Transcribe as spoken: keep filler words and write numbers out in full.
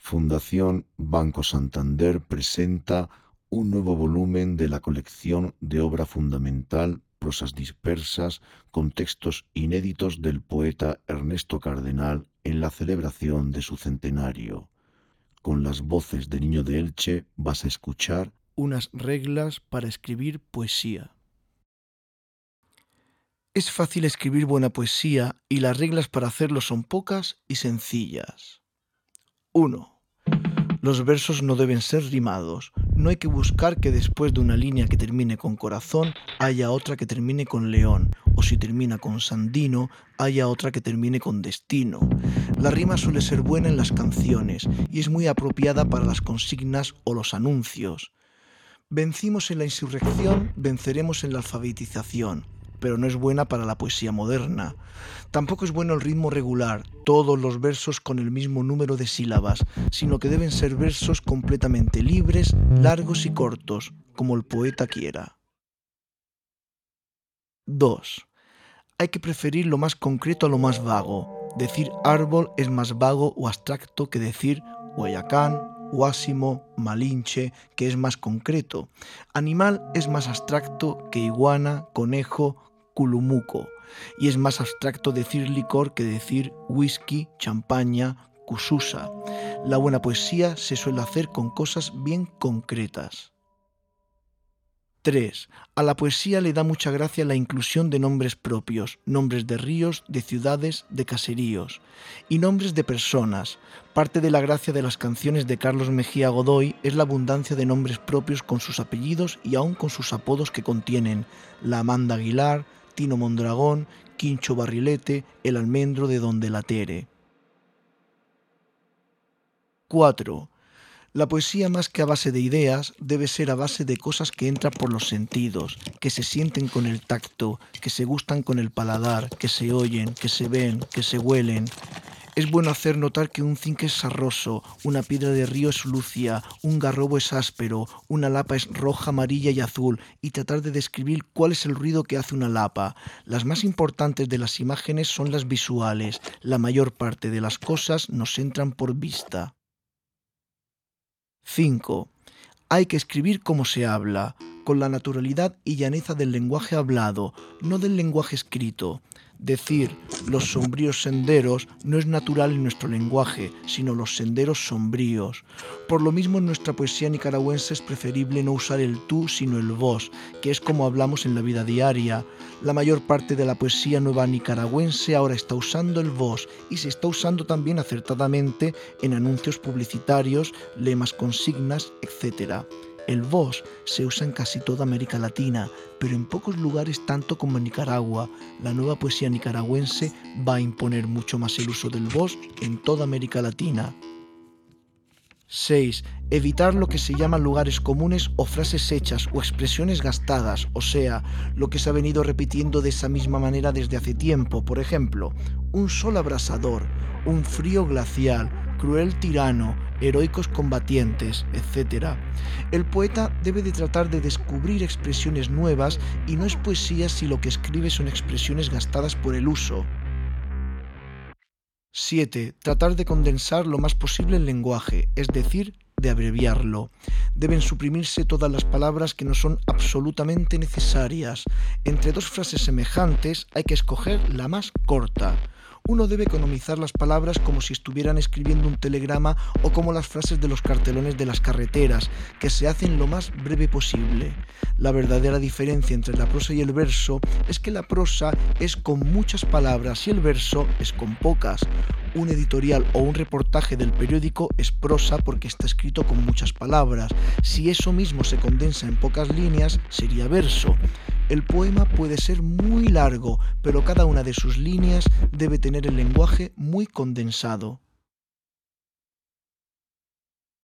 Fundación Banco Santander presenta un nuevo volumen de la colección de obra fundamental, prosas dispersas, con textos inéditos del poeta Ernesto Cardenal en la celebración de su centenario. Con las voces de Niño de Elche vas a escuchar unas reglas para escribir poesía. Es fácil escribir buena poesía y las reglas para hacerlo son pocas y sencillas. uno. Los versos no deben ser rimados. No hay que buscar que después de una línea que termine con corazón haya otra que termine con león, o si termina con sandino, haya otra que termine con destino. La rima suele ser buena en las canciones y es muy apropiada para las consignas o los anuncios. Vencimos en la insurrección, venceremos en la alfabetización, pero no es buena para la poesía moderna. Tampoco es bueno el ritmo regular, todos los versos con el mismo número de sílabas, sino que deben ser versos completamente libres, largos y cortos, como el poeta quiera. dos. Hay que preferir lo más concreto a lo más vago. Decir árbol es más vago o abstracto que decir Guayacán, Guásimo, Malinche, que es más concreto. Animal es más abstracto que iguana, conejo, culumuco. Y es más abstracto decir licor que decir whisky, champaña, cususa. La buena poesía se suele hacer con cosas bien concretas. tres. A la poesía le da mucha gracia la inclusión de nombres propios, nombres de ríos, de ciudades, de caseríos y nombres de personas. Parte de la gracia de las canciones de Carlos Mejía Godoy es la abundancia de nombres propios con sus apellidos y aún con sus apodos que contienen: la Amanda Aguilar, Tino Mondragón, Quincho Barrilete, el almendro de Donde la Tere. cuatro. La poesía, más que a base de ideas, debe ser a base de cosas que entran por los sentidos, que se sienten con el tacto, que se gustan con el paladar, que se oyen, que se ven, que se huelen. Es bueno hacer notar que un zinc es sarroso, una piedra de río es lucia, un garrobo es áspero, una lapa es roja, amarilla y azul, y tratar de describir cuál es el ruido que hace una lapa. Las más importantes de las imágenes son las visuales. La mayor parte de las cosas nos entran por vista. cinco. Hay que escribir como se habla, con la naturalidad y llaneza del lenguaje hablado, no del lenguaje escrito. Decir los sombríos senderos no es natural en nuestro lenguaje, sino los senderos sombríos. Por lo mismo en nuestra poesía nicaragüense es preferible no usar el tú, sino el vos, que es como hablamos en la vida diaria. La mayor parte de la poesía nueva nicaragüense ahora está usando el vos y se está usando también acertadamente en anuncios publicitarios, lemas, consignas, etcétera. El vos se usa en casi toda América Latina, pero en pocos lugares tanto como en Nicaragua. La nueva poesía nicaragüense va a imponer mucho más el uso del vos en toda América Latina. seis. Evitar lo que se llaman lugares comunes o frases hechas o expresiones gastadas, o sea, lo que se ha venido repitiendo de esa misma manera desde hace tiempo. Por ejemplo, un sol abrasador, un frío glacial, cruel tirano, heroicos combatientes, etcétera. El poeta debe de tratar de descubrir expresiones nuevas y no es poesía si lo que escribe son expresiones gastadas por el uso. siete. Tratar de condensar lo más posible el lenguaje, es decir, de abreviarlo. Deben suprimirse todas las palabras que no son absolutamente necesarias. Entre dos frases semejantes hay que escoger la más corta. Uno debe economizar las palabras como si estuvieran escribiendo un telegrama o como las frases de los cartelones de las carreteras, que se hacen lo más breve posible. La verdadera diferencia entre la prosa y el verso es que la prosa es con muchas palabras y el verso es con pocas. Un editorial o un reportaje del periódico es prosa porque está escrito con muchas palabras. Si eso mismo se condensa en pocas líneas, sería verso. El poema puede ser muy largo, pero cada una de sus líneas debe tener el lenguaje muy condensado.